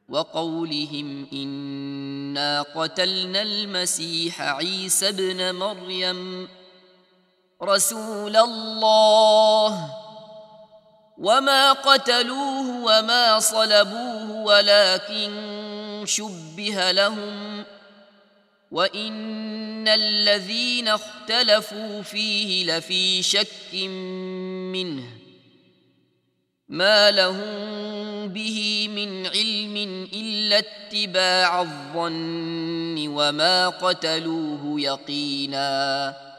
وقولهم إنا قتلنا المسيح عيسى ابن مريم رسول الله وما قتلوه وما صلبوه ولكن شبه لهم وإن الذين اختلفوا فيه لفي شك منه ما لهم به من علم إلا اتباع الظن وما قتلوه يقينا